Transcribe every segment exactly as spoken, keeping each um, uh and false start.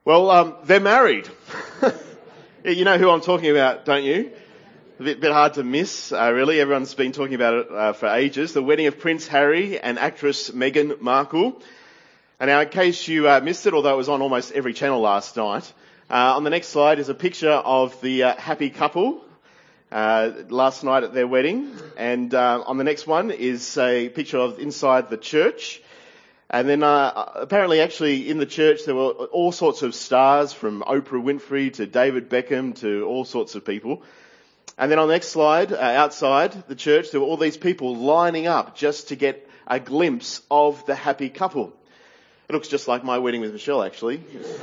Well, um, they're married. You know who I'm talking about, don't you? A bit, bit hard to miss, uh, really. Everyone's been talking about it uh, for ages. The wedding of Prince Harry and actress Meghan Markle. And now, in case you uh, missed it, although it was on almost every channel last night, uh, on the next slide is a picture of the uh, happy couple uh, last night at their wedding. And uh, on the next one is a picture of inside the church. And then uh, apparently actually in the church there were all sorts of stars, from Oprah Winfrey to David Beckham to all sorts of people. And then on the next slide, uh, outside the church, there were all these people lining up just to get a glimpse of the happy couple. It looks just like my wedding with Michelle, actually.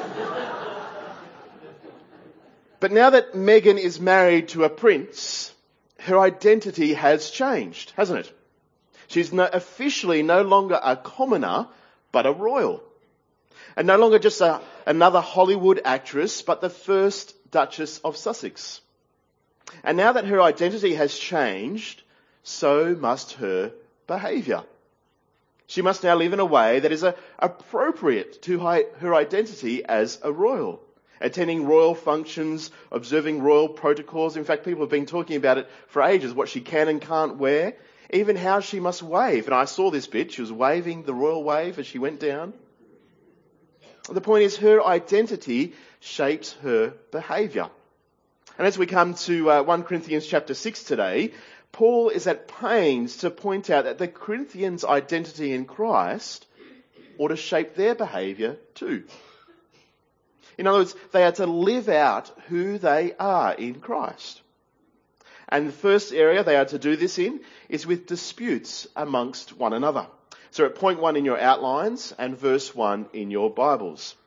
But now that Meghan is married to a prince, her identity has changed, hasn't it? She's no, officially no longer a commoner, but a royal. And no longer just a, another Hollywood actress, but the first Duchess of Sussex. And now that her identity has changed, so must her behaviour. She must now live in a way that is a, appropriate to her identity as a royal. Attending royal functions, observing royal protocols. In fact, people have been talking about it for ages, what she can and can't wear. Even how she must wave. And I saw this bit. She was waving the royal wave as she went down. The point is, her identity shapes her behaviour. And as we come to uh, First Corinthians chapter six today, Paul is at pains to point out that the Corinthians' identity in Christ ought to shape their behaviour too. In other words, they are to live out who they are in Christ. And the first area they are to do this in is with disputes amongst one another. So at point one in your outlines and verse one in your Bibles.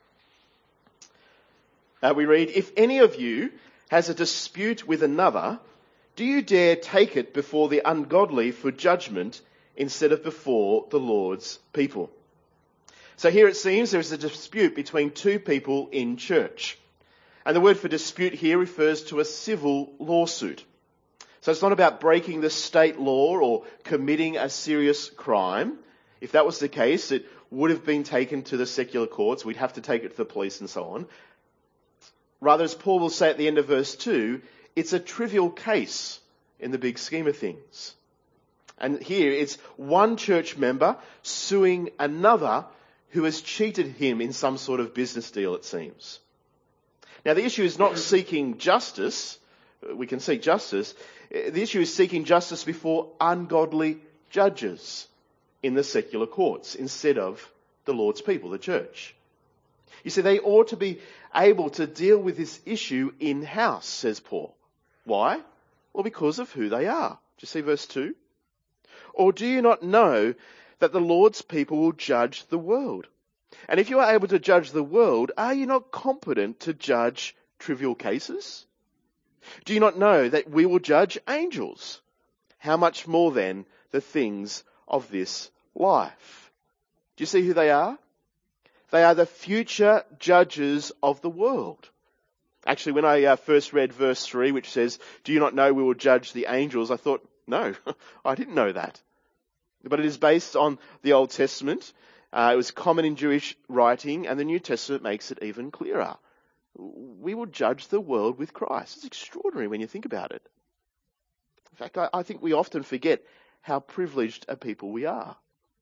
Uh, we read, "If any of you has a dispute with another, do you dare take it before the ungodly for judgment instead of before the Lord's people?" So here it seems there is a dispute between two people in church. And the word for dispute here refers to a civil lawsuit. So it's not about breaking the state law or committing a serious crime. If that was the case, it would have been taken to the secular courts. We'd have to take it to the police and so on. Rather, as Paul will say at the end of verse two, it's a trivial case in the big scheme of things. And here it's one church member suing another who has cheated him in some sort of business deal, it seems. Now, the issue is not seeking justice. We can seek justice. The issue is seeking justice before ungodly judges in the secular courts instead of the Lord's people, the church. You see, they ought to be able to deal with this issue in-house, says Paul. Why? Well, because of who they are. Do you see verse two? "Or do you not know that the Lord's people will judge the world? And if you are able to judge the world, are you not competent to judge trivial cases? Do you not know that we will judge angels? How much more then the things of this life?" Do you see who they are? They are the future judges of the world. Actually, when I uh, first read verse three, which says, "Do you not know we will judge the angels?" I thought, no, I didn't know that. But it is based on the Old Testament. Uh, it was common in Jewish writing, and the New Testament makes it even clearer. We will judge the world with Christ. It's extraordinary when you think about it. In fact, I, I think we often forget how privileged a people we are.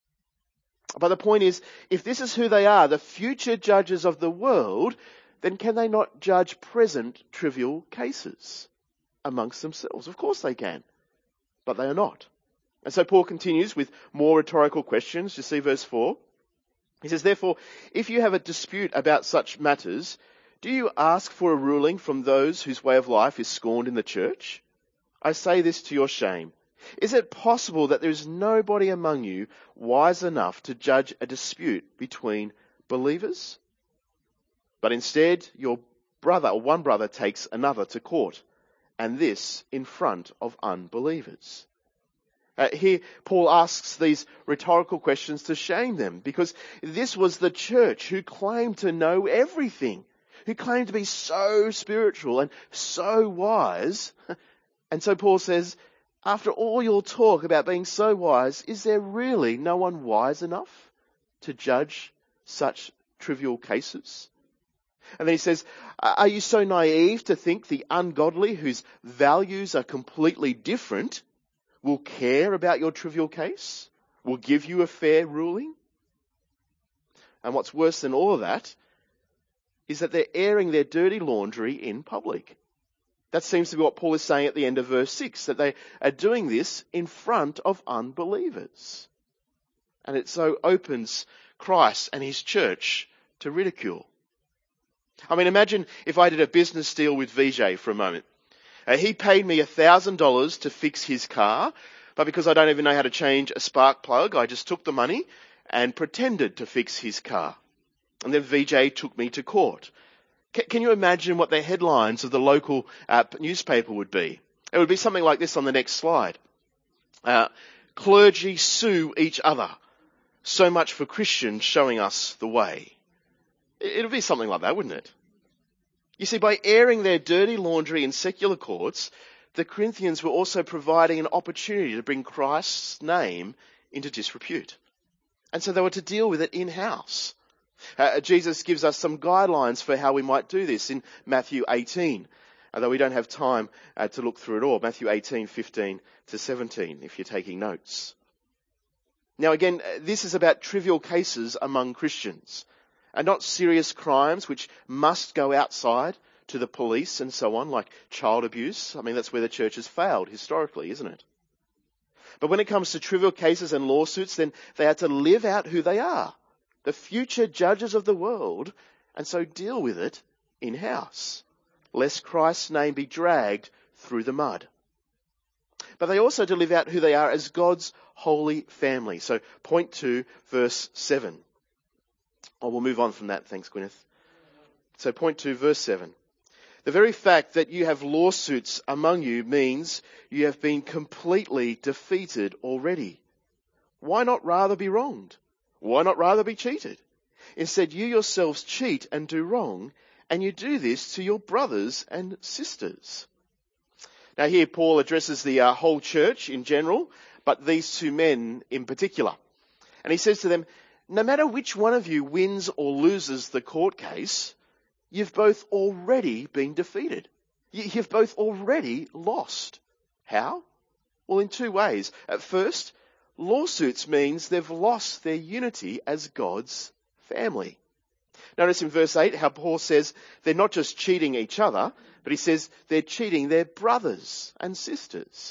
But the point is, if this is who they are, the future judges of the world, then can they not judge present trivial cases amongst themselves? Of course they can, but they are not. And so Paul continues with more rhetorical questions. You see verse four. He says, "Therefore, if you have a dispute about such matters, do you ask for a ruling from those whose way of life is scorned in the church? I say this to your shame. Is it possible that there is nobody among you wise enough to judge a dispute between believers? But instead, your brother or one brother takes another to court, and this in front of unbelievers." Uh, here, Paul asks these rhetorical questions to shame them, because this was the church who claimed to know everything, who claimed to be so spiritual and so wise. And so Paul says, after all your talk about being so wise, is there really no one wise enough to judge such trivial cases? And then he says, are you so naive to think the ungodly, whose values are completely different, will care about your trivial case? Will give you a fair ruling? And what's worse than all of that is that they're airing their dirty laundry in public. That seems to be what Paul is saying at the end of verse six, that they are doing this in front of unbelievers. And it so opens Christ and his church to ridicule. I mean, imagine if I did a business deal with Vijay for a moment. Uh, he paid me one thousand dollars to fix his car, but because I don't even know how to change a spark plug, I just took the money and pretended to fix his car. And then Vijay took me to court. C- can you imagine what the headlines of the local uh, newspaper would be? It would be something like this on the next slide. Uh, clergy sue each other. So much for Christians showing us the way. It would be something like that, wouldn't it? You see, by airing their dirty laundry in secular courts, the Corinthians were also providing an opportunity to bring Christ's name into disrepute. And so they were to deal with it in-house. Uh, Jesus gives us some guidelines for how we might do this in Matthew eighteen, although we don't have time uh, to look through it all. Matthew eighteen, fifteen to seventeen, if you're taking notes. Now again, this is about trivial cases among Christians, and not serious crimes which must go outside to the police and so on, like child abuse. I mean, that's where the church has failed historically, isn't it? But when it comes to trivial cases and lawsuits, then they are to live out who they are, the future judges of the world, and so deal with it in-house, lest Christ's name be dragged through the mud. But they also to live out who they are as God's holy family. So point two, verse seven. Oh, we'll move on from that. Thanks, Gwyneth. So point two, verse seven. The very fact that you have lawsuits among you means you have been completely defeated already. Why not rather be wronged? Why not rather be cheated? Instead, you yourselves cheat and do wrong, and you do this to your brothers and sisters. Now here Paul addresses the uh, whole church in general, but these two men in particular. And he says to them, no matter which one of you wins or loses the court case, you've both already been defeated. You've both already lost. How? Well, in two ways. At first, lawsuits means they've lost their unity as God's family. Notice in verse eight how Paul says they're not just cheating each other, but he says they're cheating their brothers and sisters.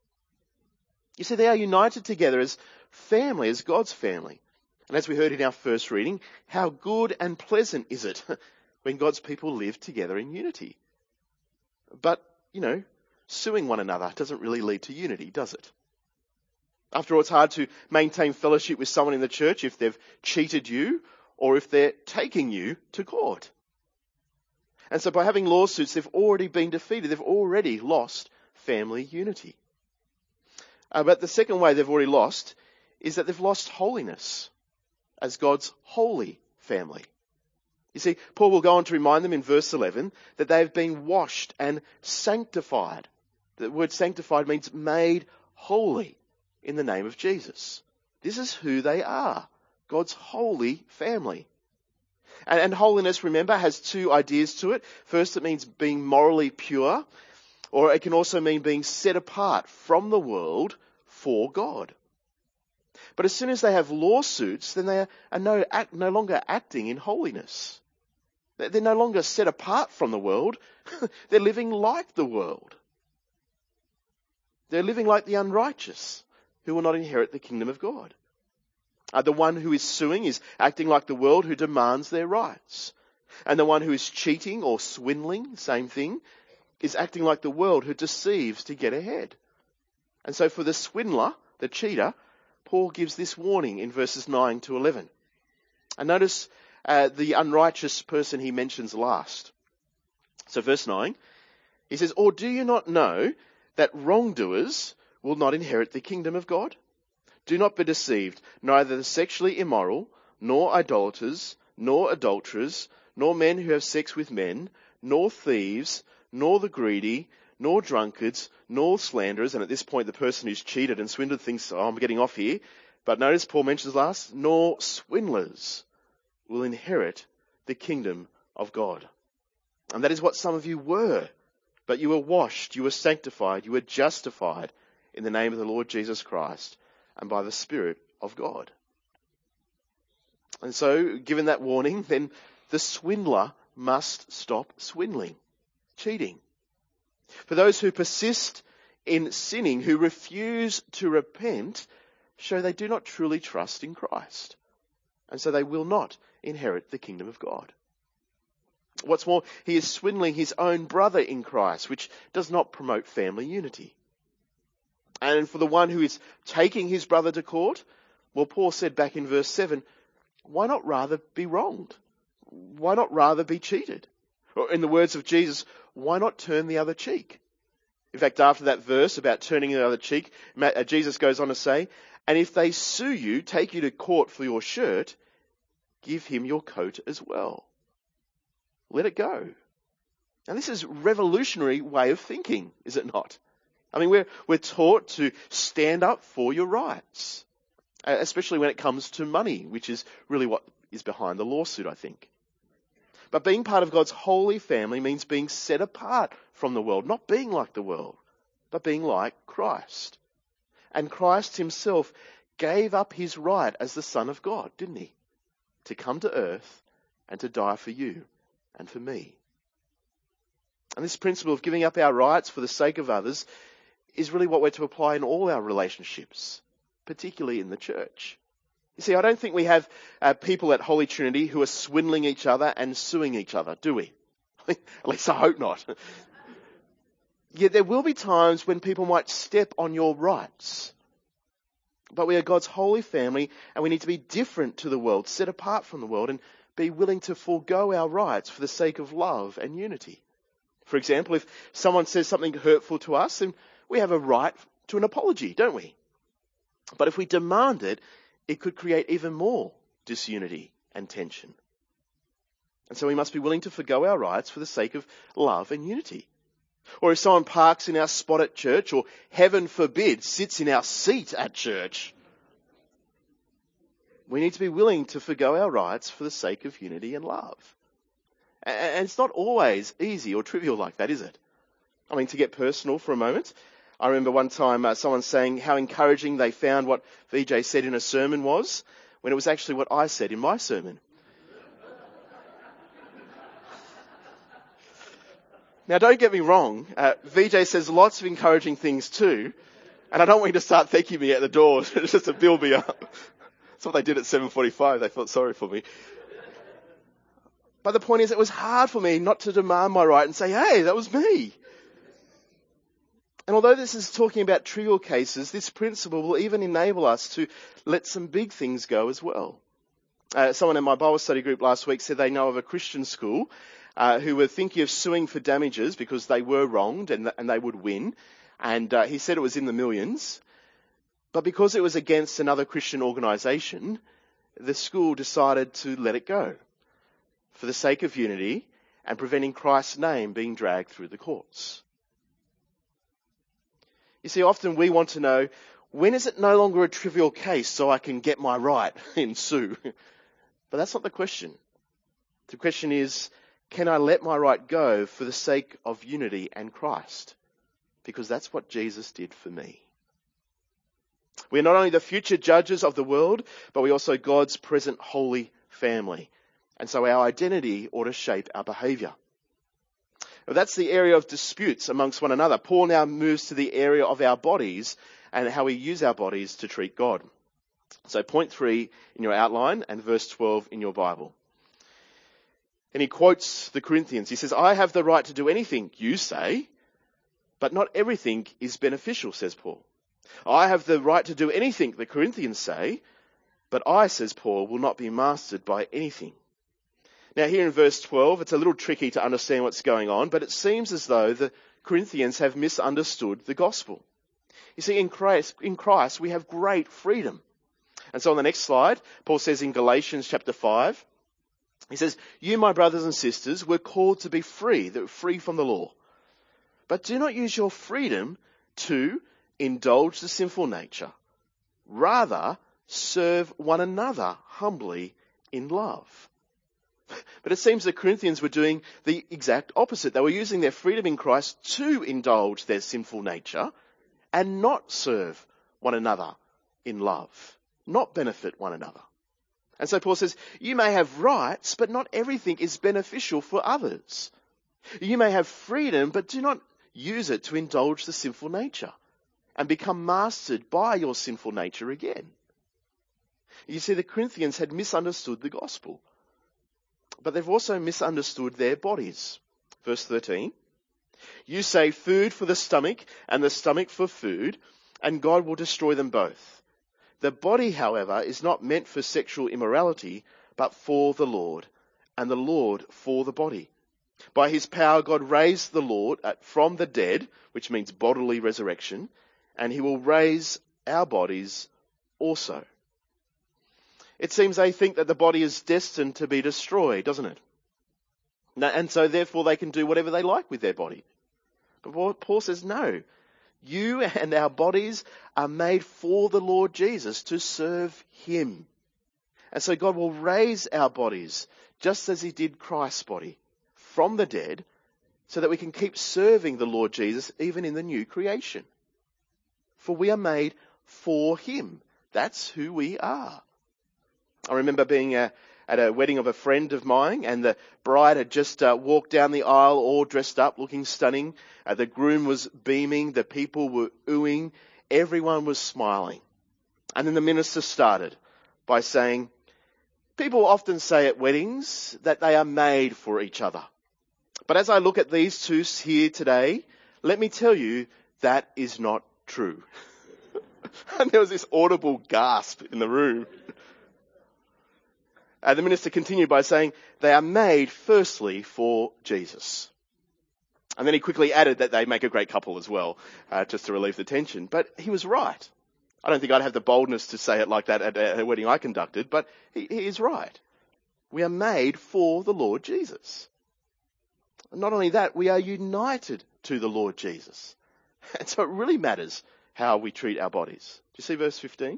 You see, they are united together as family, as God's family. And as we heard in our first reading, how good and pleasant is it when God's people live together in unity? But, you know, suing one another doesn't really lead to unity, does it? After all, it's hard to maintain fellowship with someone in the church if they've cheated you or if they're taking you to court. And so by having lawsuits, they've already been defeated. They've already lost family unity. Uh, but the second way they've already lost is that they've lost holiness as God's holy family. You see, Paul will go on to remind them in verse eleven that they have been washed and sanctified. The word sanctified means made holy in the name of Jesus. This is who they are, God's holy family. And, and holiness, remember, has two ideas to it. First, it means being morally pure, or it can also mean being set apart from the world for God. But as soon as they have lawsuits, then they are, are no, act, no longer acting in holiness. They're no longer set apart from the world. They're living like the world. They're living like the unrighteous who will not inherit the kingdom of God. Uh, the one who is suing is acting like the world who demands their rights. And the one who is cheating or swindling, same thing, is acting like the world who deceives to get ahead. And so for the swindler, the cheater, Paul gives this warning in verses nine to eleven. And notice uh, the unrighteous person he mentions last. So verse nine, he says, or do you not know that wrongdoers will not inherit the kingdom of God? Do not be deceived, neither the sexually immoral, nor idolaters, nor adulterers, nor men who have sex with men, nor thieves, nor the greedy, nor drunkards, nor slanderers. And at this point, the person who's cheated and swindled thinks, oh, I'm getting off here. But notice Paul mentions last, nor swindlers will inherit the kingdom of God. And that is what some of you were. But you were washed, you were sanctified, you were justified in the name of the Lord Jesus Christ and by the Spirit of God. And so, given that warning, then the swindler must stop swindling, cheating. For those who persist in sinning, who refuse to repent, show they do not truly trust in Christ. And so they will not inherit the kingdom of God. What's more, he is swindling his own brother in Christ, which does not promote family unity. And for the one who is taking his brother to court, well, Paul said back in verse seven, why not rather be wronged? Why not rather be cheated? Or in the words of Jesus, why not turn the other cheek? In fact, after that verse about turning the other cheek, Jesus goes on to say, and if they sue you, take you to court for your shirt, give him your coat as well. Let it go. And this is a revolutionary way of thinking, is it not? I mean, we're, we're taught to stand up for your rights, especially when it comes to money, which is really what is behind the lawsuit, I think. But being part of God's holy family means being set apart from the world, not being like the world, but being like Christ. And Christ himself gave up his right as the Son of God, didn't he? To come to earth and to die for you and for me. And this principle of giving up our rights for the sake of others is really what we're to apply in all our relationships, particularly in the church. You see, I don't think we have uh, people at Holy Trinity who are swindling each other and suing each other, do we? At least I hope not. Yet there will be times when people might step on your rights. But we are God's holy family and we need to be different to the world, set apart from the world, and be willing to forego our rights for the sake of love and unity. For example, if someone says something hurtful to us, then we have a right to an apology, don't we? But if we demand it, it could create even more disunity and tension. And so we must be willing to forgo our rights for the sake of love and unity. Or if someone parks in our spot at church, or heaven forbid, sits in our seat at church, we need to be willing to forgo our rights for the sake of unity and love. And it's not always easy or trivial like that, is it? I mean, to get personal for a moment, I remember one time uh, someone saying how encouraging they found what V J said in a sermon was, when it was actually what I said in my sermon. Now, don't get me wrong, uh, V J says lots of encouraging things too, and I don't want you to start thanking me at the door just to build me up. That's what they did at seven forty-five, they felt sorry for me. But the point is, it was hard for me not to demand my right and say, hey, that was me. And although this is talking about trivial cases, this principle will even enable us to let some big things go as well. Uh, someone in my Bible study group last week said they know of a Christian school uh, who were thinking of suing for damages because they were wronged and, th- and they would win. And uh, he said it was in the millions. But because it was against another Christian organisation, the school decided to let it go for the sake of unity and preventing Christ's name being dragged through the courts. You see, often we want to know, when is it no longer a trivial case so I can get my right and sue? But that's not the question. The question is, can I let my right go for the sake of unity and Christ? Because that's what Jesus did for me. We are not only the future judges of the world, but we are also God's present holy family. And so our identity ought to shape our behaviour. Well, that's the area of disputes amongst one another. Paul now moves to the area of our bodies and how we use our bodies to treat God. So point three in your outline and verse twelve in your Bible. And he quotes the Corinthians. He says, I have the right to do anything, you say, but not everything is beneficial, says Paul. I have the right to do anything, the Corinthians say, but I, says Paul, will not be mastered by anything. Now here in verse twelve, it's a little tricky to understand what's going on, but it seems as though the Corinthians have misunderstood the gospel. You see, in Christ, in Christ we have great freedom. And so on the next slide, Paul says in Galatians chapter five, he says, you, my brothers and sisters, were called to be free, that were free from the law. But do not use your freedom to indulge the sinful nature. Rather, serve one another humbly in love. But it seems the Corinthians were doing the exact opposite. They were using their freedom in Christ to indulge their sinful nature and not serve one another in love, not benefit one another. And so Paul says, you may have rights, but not everything is beneficial for others. You may have freedom, but do not use it to indulge the sinful nature and become mastered by your sinful nature again. You see, the Corinthians had misunderstood the gospel, but they've also misunderstood their bodies. Verse thirteen, you say food for the stomach and the stomach for food, and God will destroy them both. The body, however, is not meant for sexual immorality, but for the Lord, and the Lord for the body. By his power, God raised the Lord from the dead, which means bodily resurrection, and he will raise our bodies also. It seems they think that the body is destined to be destroyed, doesn't it? And so therefore they can do whatever they like with their body. But Paul says, no, you and our bodies are made for the Lord Jesus to serve him. And so God will raise our bodies just as he did Christ's body from the dead, so that we can keep serving the Lord Jesus even in the new creation. For we are made for him. That's who we are. I remember being uh, at a wedding of a friend of mine, and the bride had just uh, walked down the aisle all dressed up, looking stunning. Uh, the groom was beaming, the people were oohing, everyone was smiling. And then the minister started by saying, people often say at weddings that they are made for each other. But as I look at these two here today, let me tell you, that is not true. And there was this audible gasp in the room. Uh, the minister continued by saying, they are made firstly for Jesus. And then he quickly added that they make a great couple as well, uh, just to relieve the tension. But he was right. I don't think I'd have the boldness to say it like that at a wedding I conducted, but he, he is right. We are made for the Lord Jesus. Not only that, we are united to the Lord Jesus. And so it really matters how we treat our bodies. Do you see verse fifteen?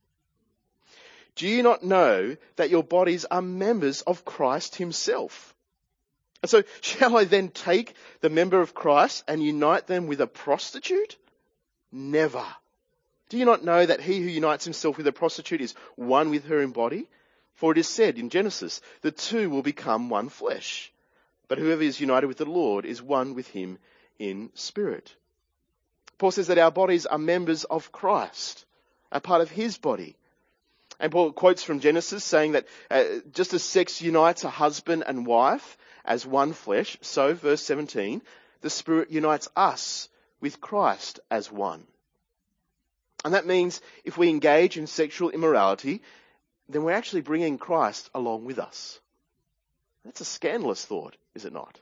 Do you not know that your bodies are members of Christ himself? And so shall I then take the member of Christ and unite them with a prostitute? Never. Do you not know that he who unites himself with a prostitute is one with her in body? For it is said in Genesis, the two will become one flesh. But whoever is united with the Lord is one with him in spirit. Paul says that our bodies are members of Christ, a part of his body. And Paul quotes from Genesis saying that uh, just as sex unites a husband and wife as one flesh, so, verse seventeen, the Spirit unites us with Christ as one. And that means if we engage in sexual immorality, then we're actually bringing Christ along with us. That's a scandalous thought, is it not?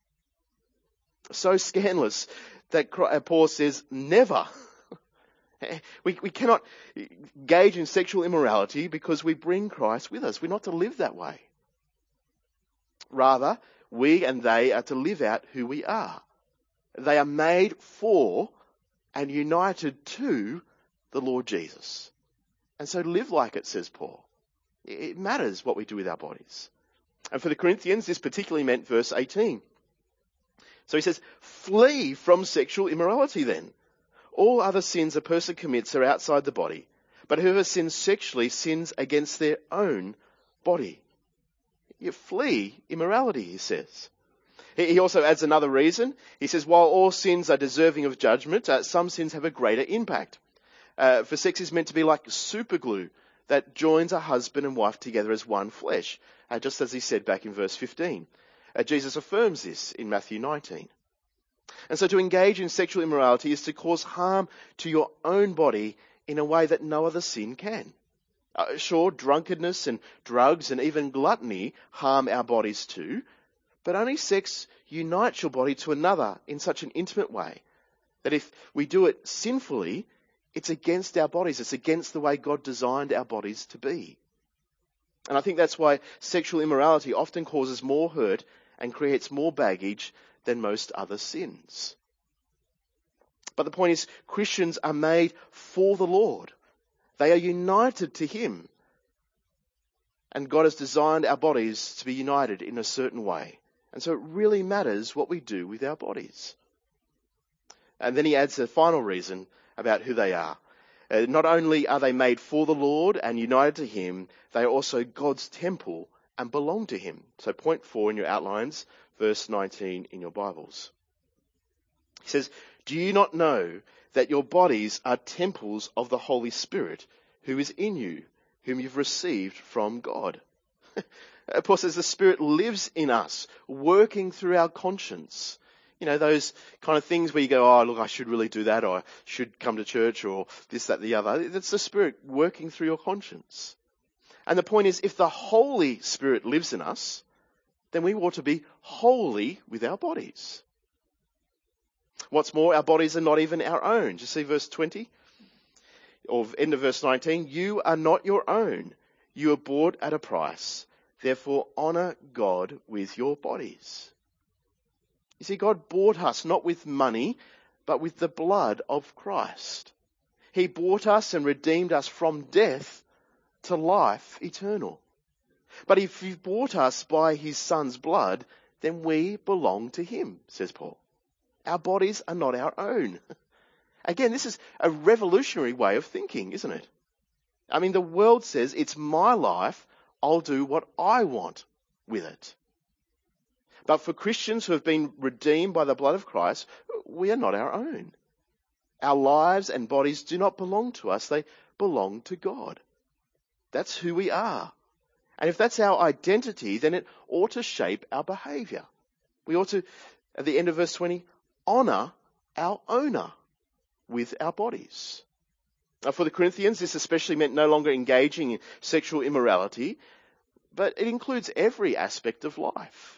So scandalous that Paul says, never. We, we cannot engage in sexual immorality because we bring Christ with us. We're not to live that way. Rather, we and they are to live out who we are. They are made for and united to the Lord Jesus. And so live like it, says Paul. It matters what we do with our bodies. And for the Corinthians, this particularly meant verse eighteen. So he says, flee from sexual immorality then. All other sins a person commits are outside the body, but whoever sins sexually sins against their own body. You flee immorality, he says. He also adds another reason. He says, while all sins are deserving of judgment, uh, some sins have a greater impact. Uh, for sex is meant to be like super glue that joins a husband and wife together as one flesh, uh, just as he said back in verse fifteen. Uh, Jesus affirms this in Matthew nineteen. And so to engage in sexual immorality is to cause harm to your own body in a way that no other sin can. Uh, sure, drunkenness and drugs and even gluttony harm our bodies too, but only sex unites your body to another in such an intimate way that if we do it sinfully, it's against our bodies. It's against the way God designed our bodies to be. And I think that's why sexual immorality often causes more hurt and creates more baggage than most other sins. But the point is, Christians are made for the Lord. They are united to him. And God has designed our bodies to be united in a certain way. And so it really matters what we do with our bodies. And then he adds a final reason about who they are. Uh, not only are they made for the Lord and united to him, they are also God's temple and belong to him. So point four in your outlines, verse nineteen in your Bibles. He says, do you not know that your bodies are temples of the Holy Spirit who is in you, whom you've received from God? Paul says the Spirit lives in us, working through our conscience. You know, those kind of things where you go, oh, look, I should really do that, or I should come to church, or this, that, the other. That's the Spirit working through your conscience. And the point is, if the Holy Spirit lives in us, then we ought to be holy with our bodies. What's more, our bodies are not even our own. Do you see verse twenty? Or end of verse nineteen. You are not your own. You are bought at a price. Therefore, honour God with your bodies. You see, God bought us not with money, but with the blood of Christ. He bought us and redeemed us from death to life eternal. But if he bought us by his Son's blood, then we belong to him, says Paul. Our bodies are not our own. Again, this is a revolutionary way of thinking, isn't it? I mean, the world says, it's my life, I'll do what I want with it. But for Christians who have been redeemed by the blood of Christ, we are not our own. Our lives and bodies do not belong to us, they belong to God. That's who we are. And if that's our identity, then it ought to shape our behaviour. We ought to, at the end of verse twenty, honour our owner with our bodies. Now, for the Corinthians, this especially meant no longer engaging in sexual immorality, but it includes every aspect of life.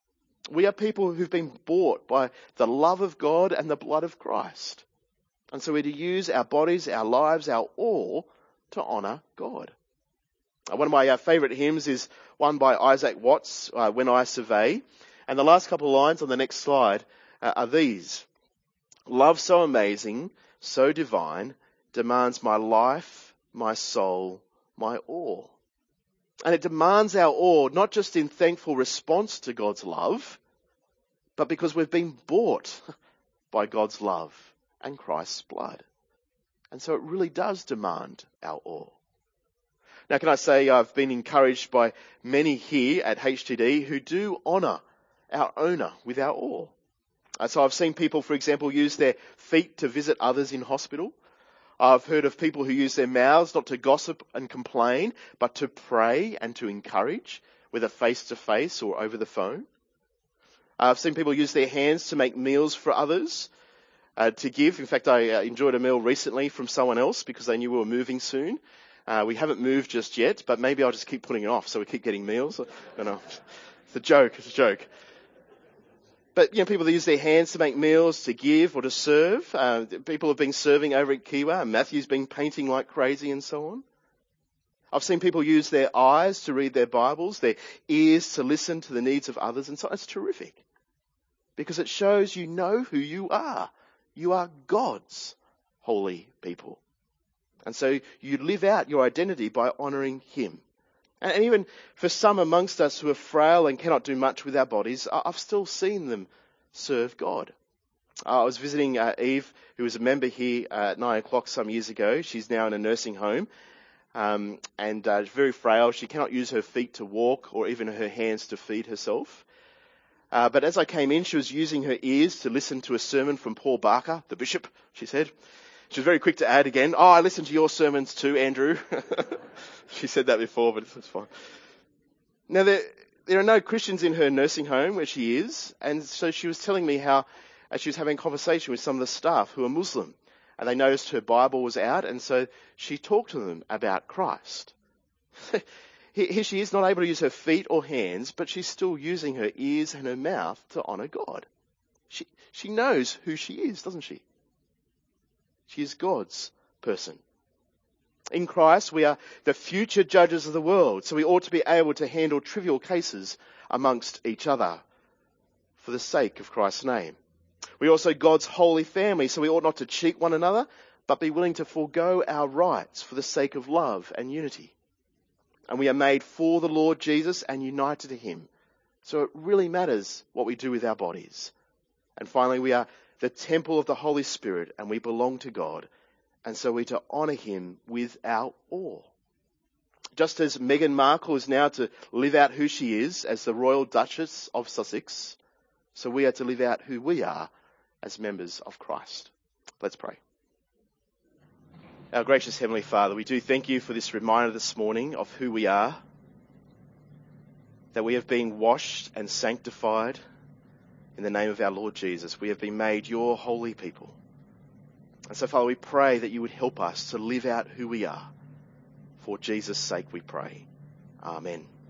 We are people who've been bought by the love of God and the blood of Christ. And so we're to use our bodies, our lives, our all to honour God. One of my uh, favourite hymns is one by Isaac Watts, uh, When I Survey. And the last couple of lines on the next slide uh, are these. Love so amazing, so divine, demands my life, my soul, my all. And it demands our all, not just in thankful response to God's love, but because we've been bought by God's love and Christ's blood. And so it really does demand our all. Now, can I say I've been encouraged by many here at H T D who do honour our owner with our all. Uh, so I've seen people, for example, use their feet to visit others in hospital. I've heard of people who use their mouths not to gossip and complain, but to pray and to encourage, whether face-to-face or over the phone. I've seen people use their hands to make meals for others, uh, to give. In fact, I uh, enjoyed a meal recently from someone else because they knew we were moving soon. Uh, we haven't moved just yet, but maybe I'll just keep putting it off so we keep getting meals. You know, it's a joke, it's a joke. But, you know, people that use their hands to make meals, to give or to serve. Uh, people have been serving over at Kiwa. Matthew's been painting like crazy and so on. I've seen people use their eyes to read their Bibles, their ears to listen to the needs of others. And so it's terrific because it shows you know who you are. You are God's holy people. And so you live out your identity by honouring him. And even for some amongst us who are frail and cannot do much with our bodies, I've still seen them serve God. I was visiting uh, Eve, who was a member here at nine o'clock some years ago. She's now in a nursing home um, and uh, very frail. She cannot use her feet to walk or even her hands to feed herself. Uh, but as I came in, she was using her ears to listen to a sermon from Paul Barker, the bishop, she said. She was very quick to add again, oh, I listen to your sermons too, Andrew. She said that before, but it's fine. Now, there, there are no Christians in her nursing home where she is, and so she was telling me how uh, she was having a conversation with some of the staff who are Muslim, and they noticed her Bible was out, and so she talked to them about Christ. Here she is, not able to use her feet or hands, but she's still using her ears and her mouth to honour God. She, she knows who she is, doesn't she? She is God's person. In Christ, we are the future judges of the world, so we ought to be able to handle trivial cases amongst each other for the sake of Christ's name. We're also God's holy family, so we ought not to cheat one another, but be willing to forego our rights for the sake of love and unity. And we are made for the Lord Jesus and united to him. So it really matters what we do with our bodies. And finally, we are the temple of the Holy Spirit and we belong to God. And so we're to honour him with our all. Just as Meghan Markle is now to live out who she is as the Royal Duchess of Sussex, so we are to live out who we are as members of Christ. Let's pray. Our gracious Heavenly Father, we do thank you for this reminder this morning of who we are, that we have been washed and sanctified in the name of our Lord Jesus. We have been made your holy people. And so, Father, we pray that you would help us to live out who we are. For Jesus' sake we pray. Amen.